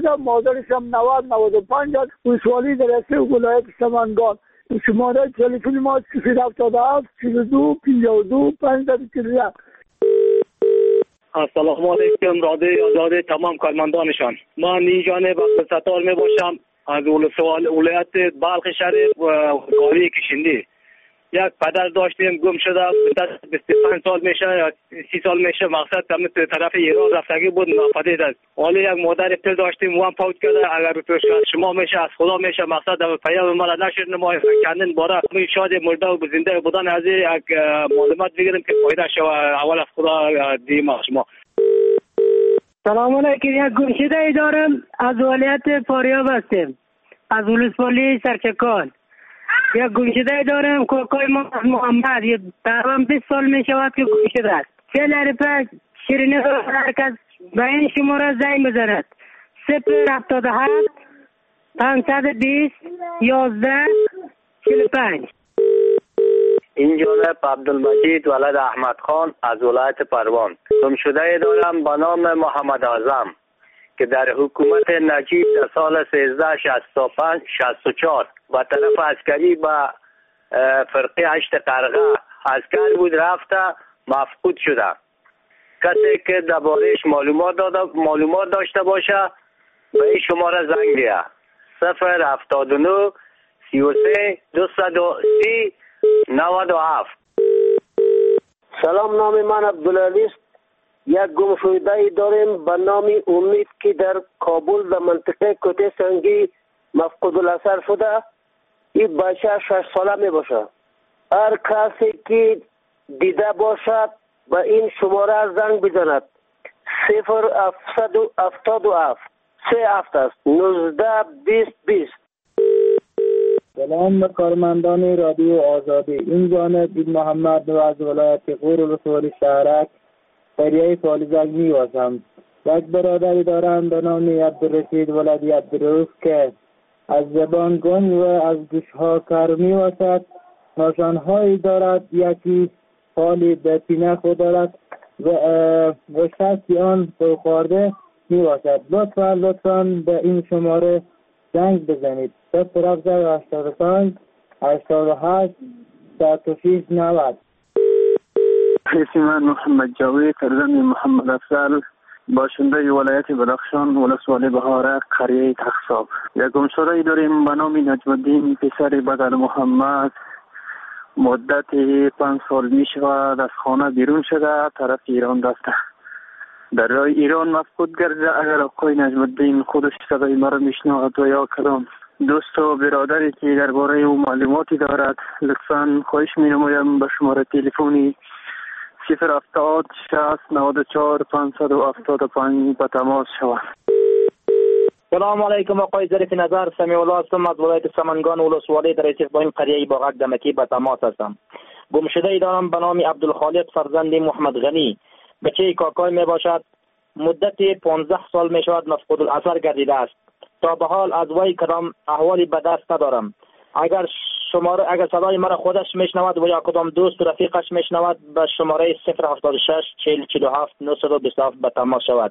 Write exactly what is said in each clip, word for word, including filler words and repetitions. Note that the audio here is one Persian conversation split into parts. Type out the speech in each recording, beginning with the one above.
شده، مادرش هم نود نود و پنج است. ولسوالی در اصل ولایت سمنگان. شماره تلفن ما صفر هفتاد و هفت چهل و دو پنجاه و دو پنجصد و چهل و یک. السلام علیکم رادیو آزادی تمام کارمندانشان. من نیجانه با ستار می باشم از ولایت بلخ شریف و قاری کشندی. یک پدر داشتیم گم شده، بیست و پنج سال میشه یا سی سال میشه، مقصد هم تو طرف ایران رفتگی بود، ناپدید است. حالا یک مادر پدر داشتیم وام فوت کرده، اگر تو شما میشه از خدا میشه، مقصد پیام ما را نشد نمای کردن باره می شاد مرده و زنده بودن از یک معلومات بگیریم که فایده شو اول از خدا دیم شما. سلام علیکم. یک گمشده ای دارم از ولایت فاریاب هستیم، از ولسوالی سرچکان. یک گمشده ای دارم کوکای ما محمد، یه تقریبا بیست سال می شود که گمشده است. سه لرفه شیرینی هر کس به این شماره زنگ بزند: صفر هفتاد و هفت پانصد و بیست یازده چهل و پنج. این جانب عبدالمجید ولد احمد خان از ولایت پروان. گمشده ای دارم به نام محمد اعظم که در حکومت نجیب در سال سیزده شصت و پنج شصت و چهار با طرف عسکری با فرقه هشت قرغه عسکر بود، رفته مفقود شده. کسی که درباره‌اش معلومات داده معلومات داشته باشه به این شماره زنگ ده: صفر هفتاد و نه سی و سه دویست و سی نود و هفت. سلام، نام من عبدالعلی است. یک گمشده ای داریم به نام امید که در کابل در منطقه کوته سنگی مفقود الاثر شده. این بچه شش ساله می باشه. هر کسی که دیده باشد به این شماره زنگ بزند: صفر هفتاد و هفت سه هفت است نوزده بیست بیست. سلام به کارمندان رادیو آزادی. این جانب این محمد و از ولایت غور ولسوالی شهرک قریه فالزک می باشم. یک برادری دارم به نام عبدالرشید ولدی عبدالرؤوف که از زبان گنگ و از گوشها کار می باشد. نشانهایی دارد، یکی حالی به سینه خود دارد و و شخصی آن خورده می باشد. لطفا لطفا به این شماره زنگ بزنید: صفر هشتاد و پنج هشتاد و هشت ست و شش نود. اسم من محمد جاوید فرزند محمد افضل، باشنده ولایت بدخشان ولسوالی بهاره قریه تخصاب. یک گمشده ای داریم به نام نجم الدین پسر بدر محمد. مدت پنج سال می شود از خانه بیرون شده، طرف ایران رفته. در راه ایران مفقود گرده. اگر آقای نجم الدین خودش صدای مرا میشنود و یا کدام دوست و برادری که درباره او معلوماتی دارد، لطفاً خواهش می نمایم به شماره تلفنی صفر هفتاد شصت نود و چهار پانصد و هفتاد و پنج به تماس شود. سلام علیکم. آقای ظریف نظر سمیع الله هستم از ولایت سمنگان ولسوالی در استقبال قریه باغک دمکی به تماس هستم. گمشده ای دارم به نام عبدالخالق فرزند محمد غنی، بچه کاکای می باشد. مدت پانزده سال می شود مفقود الاثر گردیده است. تا به حال از وی کدام احوالی به دست ندارم. اگر شماره اگر صدای مرا خودش میشنود و یا کدام دوست و رفیقش میشنود به شماره صفر هفتاد و شش چهل چهل و هفت نهصد و بیست و هفت به تماس شود.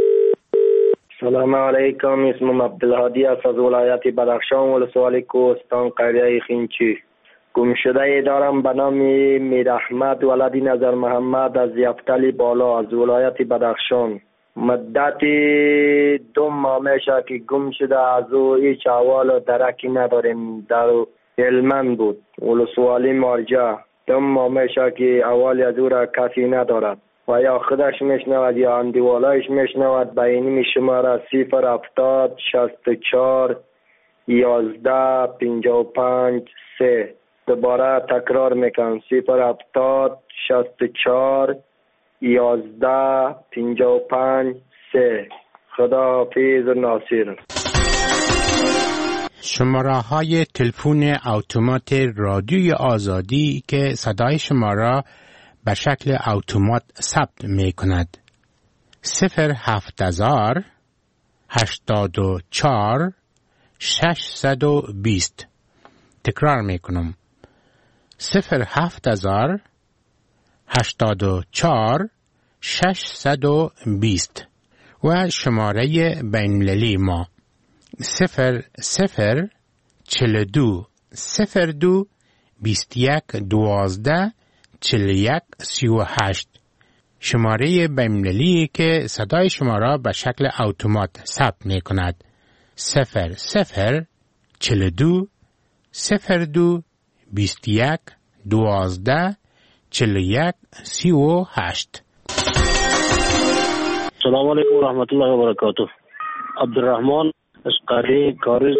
سلام علیکم. اسمم عبدالهادی است از ولایت بدخشان ولسوالی کوهستان قریه خینچی. گمشده ای دارم به نام میراحمد ولدی نظر محمد از یفتلی بالا از ولایت بدخشان. مدت دو ماه میشه که گم شده، از او هیچ احوال و درکی نداریم. در هلمند بود، ولسوالی مارجه. دو ماه میشه که احوالی از او را کسی ندارد و یا خودش میشنود یا اندیوالایش میشنود. به این شماره صفر هفتاد شصت و چهار یازده پنجاه و پنج سه. دوباره تکرار میکنم: صفر هفتاد شصت و چهار یازده پنجاه و پنج سه. خدا حافظ و ناصر. شماره های تلفن اتومات رادیوی آزادی که صدای شما را به شکل اتومات ثبت می کند: صفر هفت هزار هشتاد و چهار ششصد و بیست. تکرار می کنم: صفر هفت هزار هشتاد و چهار ششصد و بیست. و شماره بین‌المللی ما صفر صفر چهل دو صفر دو بیست یک دوازده چهل یک سی و هشت. شماره بین‌المللی که صدای شما را به شکل اتومات ثبت می کند. صفر صفر چهل دو صفر دو بیست یک دوازده چهل یک سی و هشت. سلام علیکم و رحمت الله و برکاته. عبدالرحمن از قریه کارز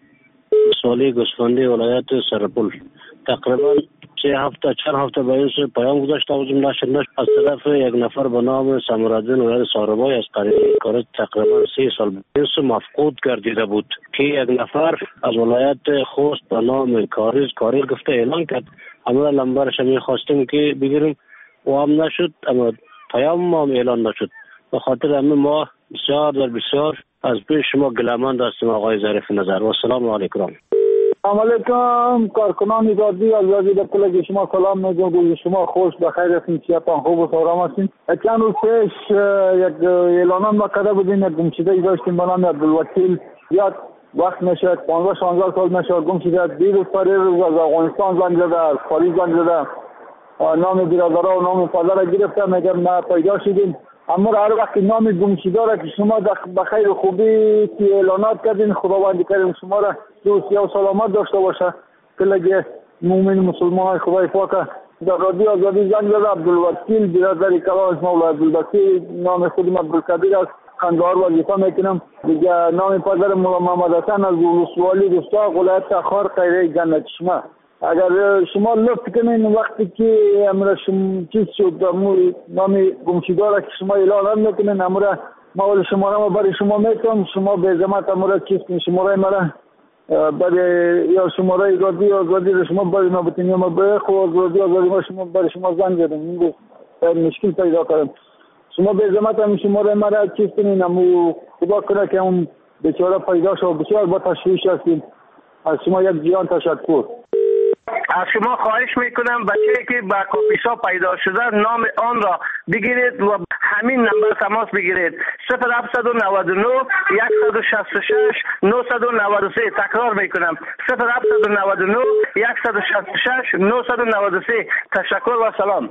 سوالی گوسفندی ولایت سرپل. تقریبا سه هفته چند هفته باید پیام گذاشته بودیم نشد نشد از طرف یک نفر به نام سمرالدین ولایت ساربای از قریه کارز تقریبا سی سال بیست مفقود گردیده بود که یک نفر از ولایت خوست به نام کارز کارز گفته اعلان کرد. اما لمبرش می خواستیم که بگیریم و هم نشد، اما پیام ما هم اعلان نشد. به خاطر همین ما بسیار در بسیار از پیش شما گله‌مند هستیم آقای ظریف نظر. و السلام علیکم. سلام علیکم کارکنان رادیو آزادی، در کل شما سلام میگم. شما خوش بخیر هستین، صحتتان خوب و سلام هستین. چند روز پیش یک اعلانات ما کرده بودیم، یک گمشده داشتیم به نام عبدالوکیل. یاد وقت نشد، پانزده شانزده سال نشد گم شده. دیروز پری روز از افغانستان زنگ زده، از خارج زنگ زده، نام برادرها و نام پدر گرفته، میگم نه پیدا شدیم. اما هر وقت نام گمشده را که شما بخیر و خوبی که اعلانات کردین، خداوند کریم شما را دوست و سلامت داشته باشه. کلگه مومن مسلمان های خدای پاک در رادیو آزادی زنگ زده. عبدالوکیل برادر کلام اسم الله عبدالبکی، نام خودم عبدالکبیر است، خنده‌آور وظیفه میکنم. دیگه نام پدر مولا محمد حسن از ولسوالی رستاق ولایت تخار قریه جنت شما. اگر شما لطف کنین وقتی که امر شما چیز شد نام گمشده را که شما اعلان میکنین، امر ما ولی شماره ما برای شما میتونم، شما به زحمت امر چیز کنین، شماره مرا برای یا شماره رادیو آزادی را شما برای ما بتونید یا ما به خود رادیو آزادی ما شما برای شما زنگ زدیم. میگه مشکل پیدا کردم. شما به زحمت هم شماره مرا چیز کنین، امو خدا کنه که اون بیچاره پیدا شد. بسیار با تشویش هستیم. از شما یک جیان تشکر. از شما خواهش میکنم بچه‌ای که با کاپیسا پیدا شده نام آن را بگیرید و همین نمبر تماس بگیرید. صفر هفت نه نه یک شش شش نه نه سه. تکرار میکنم صفر هفت نه نه یک شش شش نه نه سه. تشکر و سلام.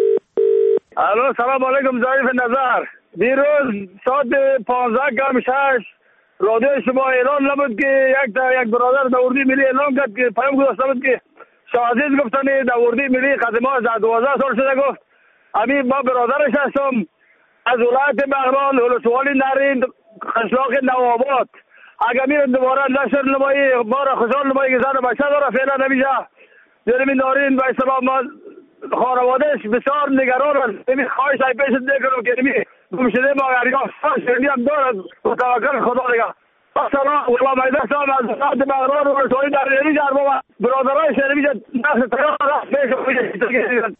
الو سلام علیکم ظریف نظر. دیروز ساعت پانزده کم شش رادیو شما اعلان نبود که یک یک برادر در اردی ملی اعلان کرد که پیام گذاشته بود که شاه عزیز گفتن در اردی ملی قدیما از دوازده سال شده. گفت همین ما برادرش هستم از ولایت بغران ولسوالی نرین قشلاق نواباد. اگر میره دوباره نشر نمایی ما را خوشحال نمایی که زن بچه داره فعلا نمیشه جرمی نارین و اسلام ما خانوادهش بسیار نگران است. نمی خواهش های پیشت نکنم که نمی گمشده ما اریاف شرنی هم دارد و توکل خدا دیگه. السلام والله مایده سلام از ساعت بغران و رسولی در ریلی جرم و برادرهای شرمی جد نفس تیار پیش.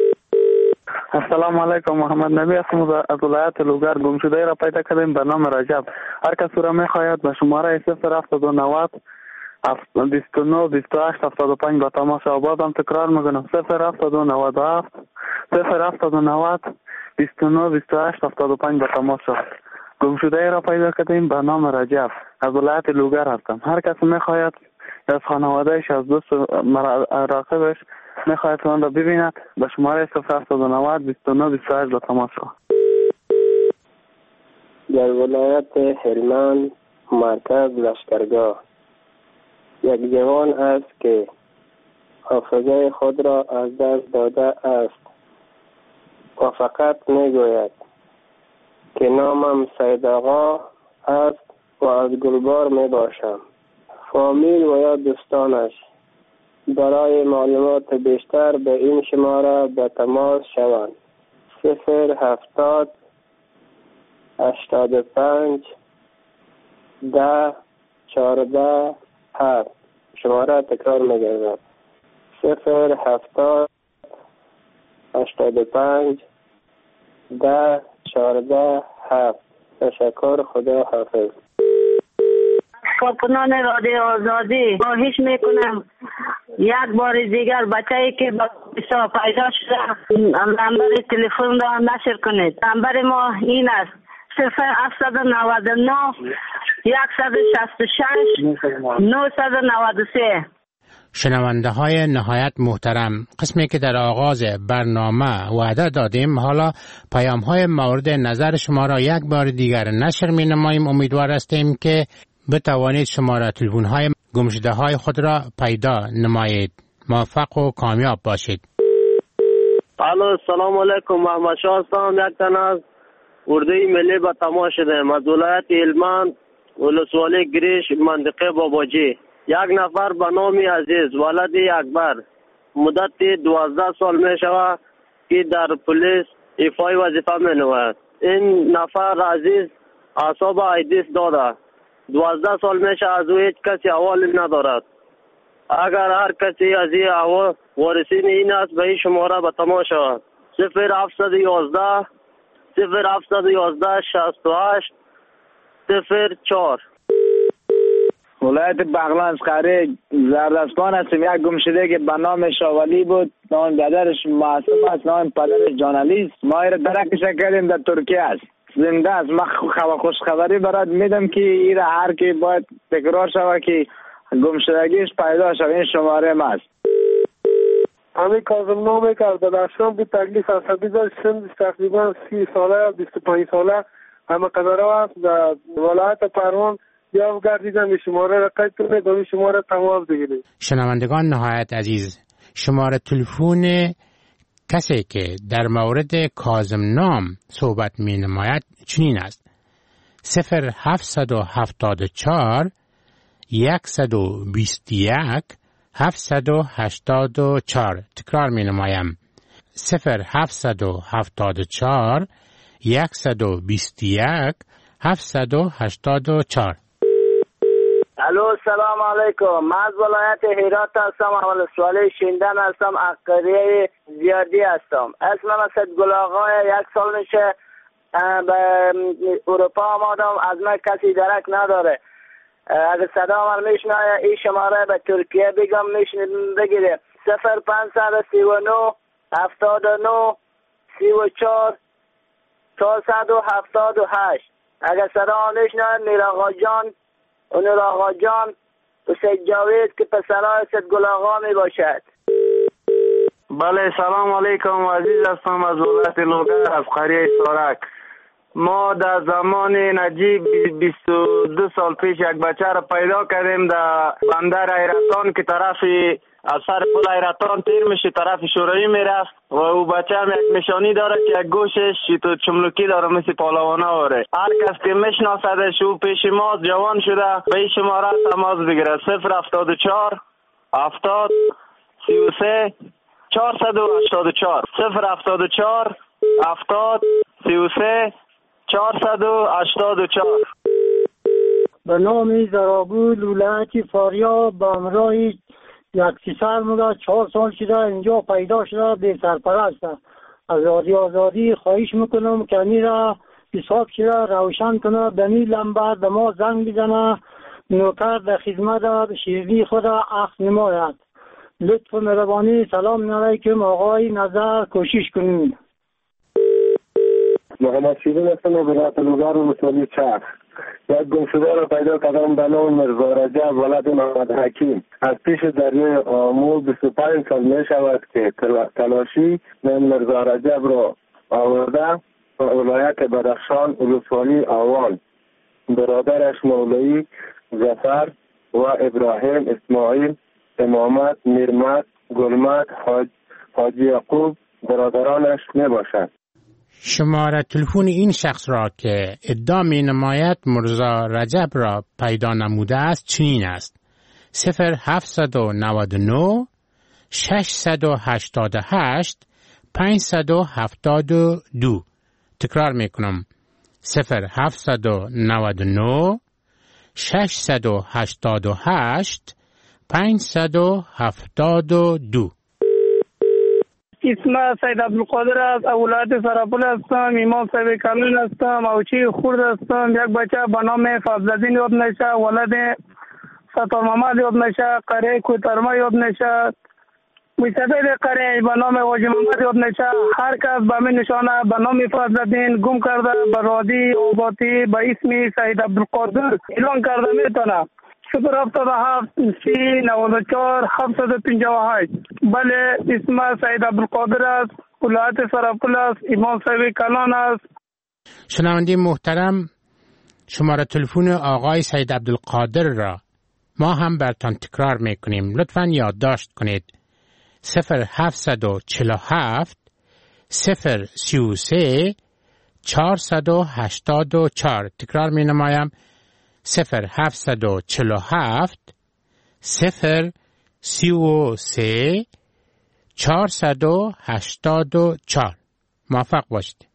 السلام علیکم محمد نبی هستم از ولایت لوگر. گمشده را پیدا کردیم به نام رجب. هر کسی را میخواید به شماره صفر هفت نه صفر بیست و نه بیست و هشت هفتاد و پنج با تماس آبادم تکرار میکنم صفر هفت نه هفت صفر هفت نه بیست و نه بیست و هشت هفتاد و پنج با تماس. گمشده را پیدا کردیم به نام رجب از ولایت لوگر هستم. هر کسی میخواید از خانوادهش از دوست راقبش میخواید آن را ببیند به شماره صفر هفت نه بیست و نه بیست و هشت با تماس. در ولایت هلمند مرکز لشکرگاه یک جوان است که حافظه خود را از دست داده است و فقط میگوید که نامم سید آقا است و از گلبار می باشم. فامیل و یا دوستانش برای معلومات بیشتر به این شماره به تماس شوند. صفر هفتاد هشتاد و پنج ده چهارده هفت. شماره تکرار میگردم صفر هفتاد هشتاد و پنج ده چهارده هفت. تشکر. خدا حافظ. کارکنان رادیو آزادی خواهش میکنم یک بار دیگر بچه‌ای که با بسیار پیدا شده نمبر تلفن را نشر کنید. نمبر ما این است صفر هفتصد و نود و نه صد و شصت و شش نهصد و نود و سه. شنونده های نهایت محترم، قسمی که در آغاز برنامه وعده دادیم، حالا پیام های مورد نظر شما را یک بار دیگر نشر می نماییم. امیدوار هستیم که بتوانید شماره تلفن های گمشده های خود را پیدا نمایید. موفق و کامیاب باشید. الو، سلام علیکم. محمد شاه هستم. یک تن از اردوی ملی به تماس شدم از ولایت هلمند، ولسوالی گریش، منطقه باباجی. یک نفر به نام عزیز ولد اکبر مدت دوازده سال می شود که در پلیس ایفای وظیفه می نماید. این نفر عزیز اعصاب ایدیس داده. دوازده سال می شود از او هیچ کسی احوالی ندارد. اگر هر کسی از این احوال وارثین این است به این شماره به تماس شود. صفر هفتصد و یازده صفر هفتصد و یازده شصت و هشت صفر چهار. ولایت بغلان قره زردستان هستیم. یک گمشده که به نام شاولی بود، نام پدرش معصوم است، نام پدرش جانالی است. ما را درکش کردیم در ترکیه است، زنده است. من خوش خبری برات میدم که این هر کی باید تکرار شود که گمشدگیش پیدا شود. این شماره ما است. همین کاظم نامه کرده درشان بود تکلیف عصبی داشت. سن تقریبا سی ساله بیست و پنج ساله همه قدره است. در ولایت پروان یا گردیدن شماره را قید کنید و شماره تماس بگیرید. شنوندگان نهایت عزیز، شماره تلفن کسی که در مورد کاظم نام صحبت می نماید چنین است: صفر هفتصد و هفتاد و چهار صد و بیست و یک هفتصد و هشتاد و چهار. تکرار می نمایم: صفر هفتصد و هفتاد و چهار صد و بیست و یک هفتصد و هشتاد و چهار. الو، سلام علیکم. من از ولایت هرات هستم. اول سوالی شیندن هستم. عقیده زیادی هستم. اسمم اسد گل آقا. یک سال میشه به اروپا آمدم. از من کسی درک نداره. اگر صدا من میشنه این شماره به ترکیه بگم میشنه بگیره. صفر پنجصد و سی و نه هفتاد و نه سی و چهار چهارصد و هفتاد و هشت. اگر صدا من میشنه میر آقا جان، اونور آقا جان حسین جاوید که پسرای سید گل آقا می باشد. بله، سلام علیکم. عزیز هستم از ولایت لوگر از قریه سارک. ما در زمان نجیب بیست و دو سال پیش یک بچه را پیدا کردیم در بندر ایرتان که طرفی از سر پل ایرتان تیر میشه طرف شورایی میرفت و او بچه هم یک نشانی داره که یک گوشش تو چملوکی داره مثل پالوانا آره. هر کس که میشناسدش او پیش ما جوان شده به این شماره تماس بگیره. صفر هفتاد و چهار هفتاد سی و سه چهارصد و هشتاد و چهار. صفر هفتاد و چهار هفتاد سی و سه چهارصد و هشتاد و چهار. به نام زرابول ولایت فاریاب با همراه یک پسر مده چهار سال شده اینجا پیدا شده به سرپرست. از رادیو آزادی خواهش میکنم که این را حساب شده روشن کنه، به این لمبه به ما زنگ بزنه، نوکر در خدمت شیرینی خود اخذ نماید. لطف و مهربانی. سلام علیکم آقای نظر کوشش کنید. محمد شیرین هستم از ولایت لوگر و مسئولی چرخ. یک گمشده را پیدا کردم به نام مرزا رجب ولد محمد حکیم. از پیش دریای آمو بیست و پنج سال می شود که تلاشی من مرزا رجب را آورده و ولایت بدخشان ولسوالی آوان. برادرش مولوی ظفر و ابراهیم اسماعیل امامت میرمت گلمت حاج حاجی یعقوب برادرانش می باشد. شماره تلفن این شخص را که ادعا می نماید مرزا رجب را پیدا نموده است چنین است: صفر هفتصد و نود و نه ششصد و هشتاد و هشت پانصد و هفتاد و دو. تکرار می کنم: صفر هفتصد و نود و نه ششصد و هشتاد و هشت پانصد و هفتاد و دو. اسم سید عبدالقادر است. ولایت سرپل هستم. امام صاحب کامل هستم. اوچی خورد هستم. یک بچه به نام فضلالدین یاد نشه ولد ستار محمد یاد نشه قره کوترما یاد نشه مستفید قریه به نام واجی محمد یادنشه هر کس به من نشانه به نام فضلالدین گم کرده به رادی آباتی به اسم سید عبدالقادر اعلان کرده میتونه. صفر هفتاد و هفت سی نود و چهار هفتصد و پنجاه و هشت. بله اسم سید عبدالقادر است، ولایت سرپل است، امام صاحب کلان است. شنونده محترم، شماره تلفن آقای سید عبدالقادر را ما هم برتان تکرار میکنیم. لطفاً یادداشت کنید. صفر هفتصد و چهل و هفت صفر سی و سه چهارصد و هشتاد و چهار. تکرار می نمایم. صفر هفتصد و چهل و هفت صفر سی و سه چهارصد و هشتاد و چهار. موفق باشید.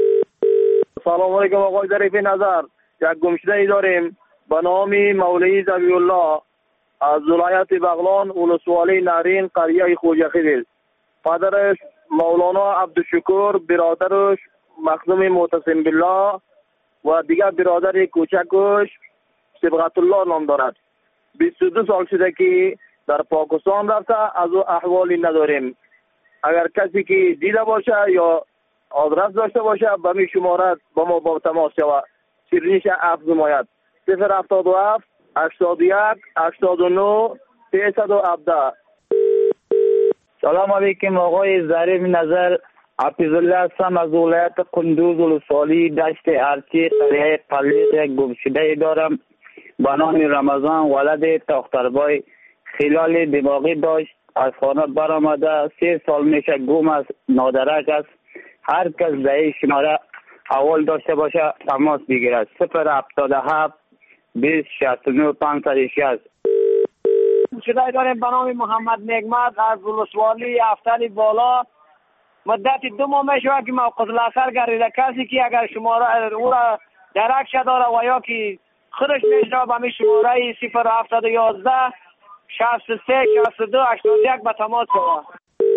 سلام علیکم آقای ظریف نظر. یک گمشده ای داریم به نام مولوی ذبیح الله از ولایت بغلان ولسوالی نارین قریه خوجه خلیل. پدرش مولانا عبدالشکور، برادرش مخدوم معتصم بالله و دیگر برادر کوچکش صبغت الله نام دارد. بیست و دو سال شده که در پاکستان رفته، از او احوالی نداریم. اگر کسی که دیده باشه یا آدرس داشته باشه به می شمارت با ما با تماس شود. شیرینیش افز نماید. صفر هفتاد و هفت هشتاد و یک هشتاد و نه سیصد و هفده. سلام علیکم آقای ظریف نظر. حفیظالله هستم از ولایت قندوز ولسوالی دشت ارچی قریه قلیق. یک گمشده دارم به نام رمضان ولد تاختربای. خلال دماغی داشت، از خانه برآمده، سه سال میشه گم است، نادرک است. هر کس در شماره اول داشته باشه تماس بگیرد. صفر هفتاد و هفت بیست شصت و نه پانصد و شصت. شده داریم به نام محمد نعمت از ولسوالی افتری بالا. مدت دو ماه میشه که موقع الاثر گردیده. کسی که اگر شماره او را درک شده داره و یا که خودش میشه به می شماره صفر هفتاد و یازده شصت و سه شصت و دو هشتاد و یک به تماس شود.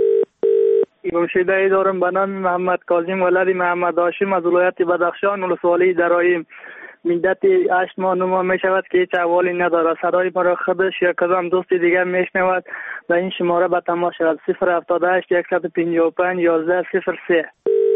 گمشده ای دارم به نام محمد کاظم ولد محمد هاشم از ولایت بدخشان ولسوالی درایم. مدت هشت ماه نو ماه می شود که هیچ احوالی نداره. صدای مرا خودش یا کدام دوست دیگر میشنود و این شماره به تماس شود. صفر هفتاد و هشت صد و پنجاه و پنج یازده صفر سه.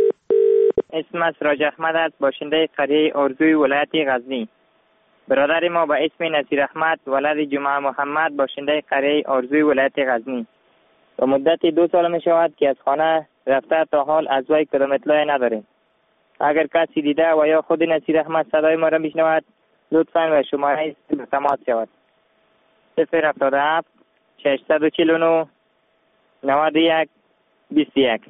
اسم سراج احمد است، باشنده قریه ارزوی ولایت غزنی. برادر ما به اسم نصیر احمد ولد جمعه محمد باشنده قریه ارزوی ولایت غزنی. و مدت دو سال می شود که از خانه رفته، تا حال از وی کدام اطلاعی نداریم. اگر کسی دیده و یا خود نصیر احمد صدای ما را میشنود لطفاً و شماره به تماس شود. صفر هفتاد و هفت ششصد و چهل و نه نود و یک بیست و یک.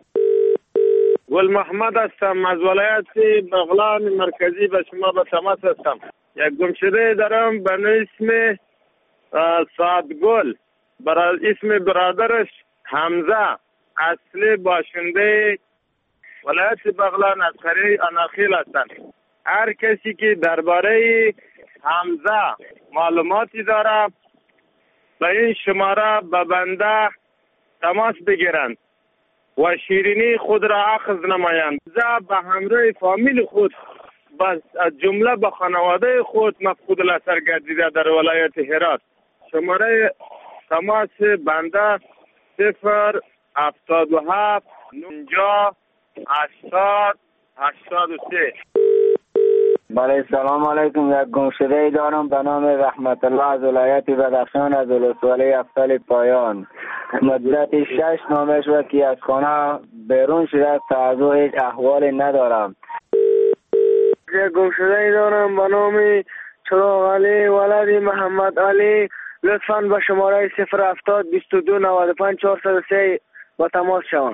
گل محمد هستم از ولایت بغلان مرکزی به شما به تماس هستم. یک گمشده دارم به اسم سعد گل، برای اسم برادرش حمزه، اصلی باشنده ولایت بغلان از قریه اناخیل هستند. هر کسی که درباره حمزه معلوماتی داره به این شماره به بنده تماس بگیرند و شیرینی خود را اخذ نمایند. زا به همراه فامیل خود بس از جمله به خانواده خود مفقود الاثر گردیده در ولایت هرات. شماره تماس بنده صفر هفتاد و هفت نوجا هشتاد هشتاد و سه. بله سلام علیکم. یک گمشده ای دارم به نام رحمت الله از ولایت بدخشان از ولسوالی افتل پایان. مدت شش ماه شد که از خانه بیرون شده، تا از او هیچ احوالی ندارم. یک گمشده ای دارم به نام چراغ علی ولد محمد علی. لطفاً به شماره صفر هفتاد بیست و دو نود و پنج چهارصد و سه با تماس شوند.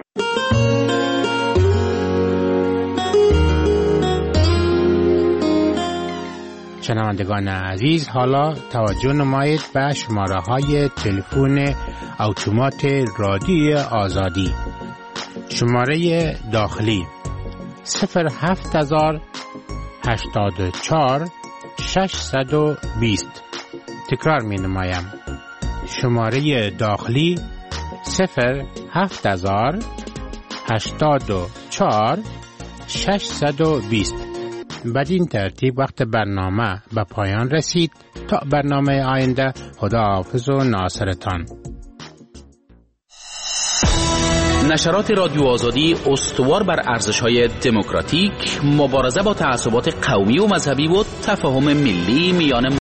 شنوندگان عزیز، حالا توجه نمایید به شماره های تلفن اتومات رادیوی آزادی. شماره داخلی صفر هفت هزار هشتاد و چهار ششصد و بیست. تکرار می نمایم. شماره داخلی صفر هفت هزار هشتاد و چهار ششصد و بیست. بدین ترتیب وقت برنامه به پایان رسید. تا برنامه آینده، خدا حافظ و ناصرتان. نشرات رادیو آزادی استوار بر ارزش‌های دموکراتیک، مبارزه با تعصبات قومی و مذهبی و تفاهم ملی میان